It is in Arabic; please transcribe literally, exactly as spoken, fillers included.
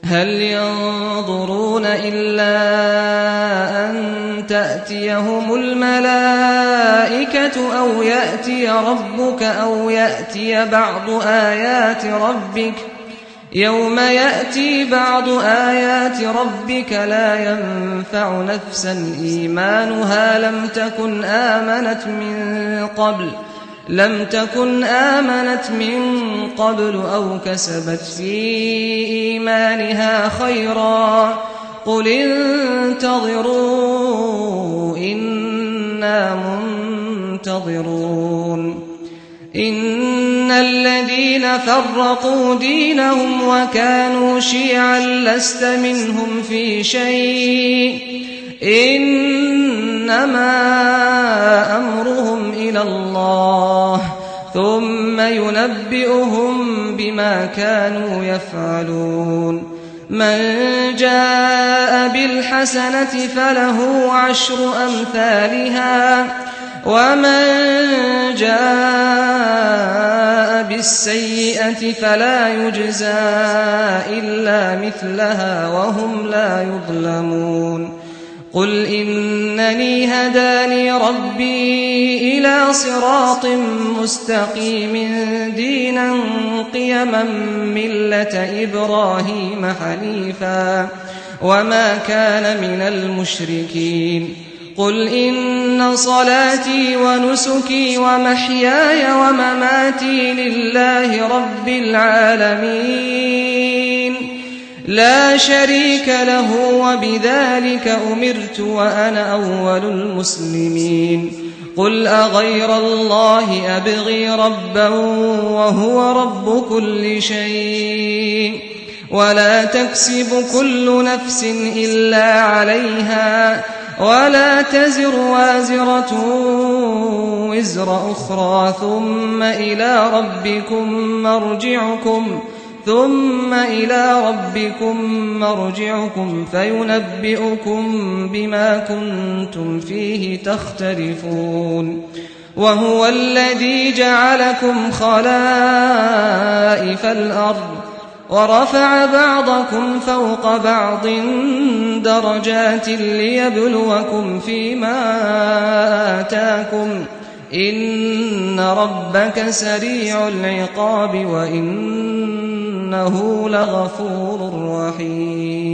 هل ينظرون إلا أن تأتيهم الملائكة أو يأتي ربك أو يأتي بعض آيات ربك يوم يأتي بعض آيات ربك لا ينفع نفسا إيمانها لم تكن آمنت من قبل لم تكن آمنت من قبل أو كسبت في إيمانها خيرا قل انتظروا إنا منتظرون إن الذين فرقوا دينهم وكانوا شيعا لست منهم في شيء إنما أمرهم إلى الله ثم ينبئهم بما كانوا يفعلون من جاء بالحسنة فله عشر أمثالها ومن جاء بالسيئة فلا يجزى إلا مثلها وهم لا يظلمون قل إنني هداني ربي إلى صراط مستقيم دينا قيما ملة إبراهيم حنيفا وما كان من المشركين قل إن صلاتي ونسكي ومحياي ومماتي لله رب العالمين لا شريك له وبذلك أمرت وأنا أول المسلمين قل أغير الله أبغي ربا وهو رب كل شيء ولا تكسب كل نفس إلا عليها ولا تزر وازرة وزر أخرى ثم إلى ربكم مرجعكم ثم إلى ربكم مرجعكم فينبئكم بما كنتم فيه تختلفون وهو الذي جعلكم خلائف الأرض ورفع بعضكم فوق بعض درجات ليبلوكم فيما آتاكم إن ربك سريع العقاب وإنه لغفور رحيم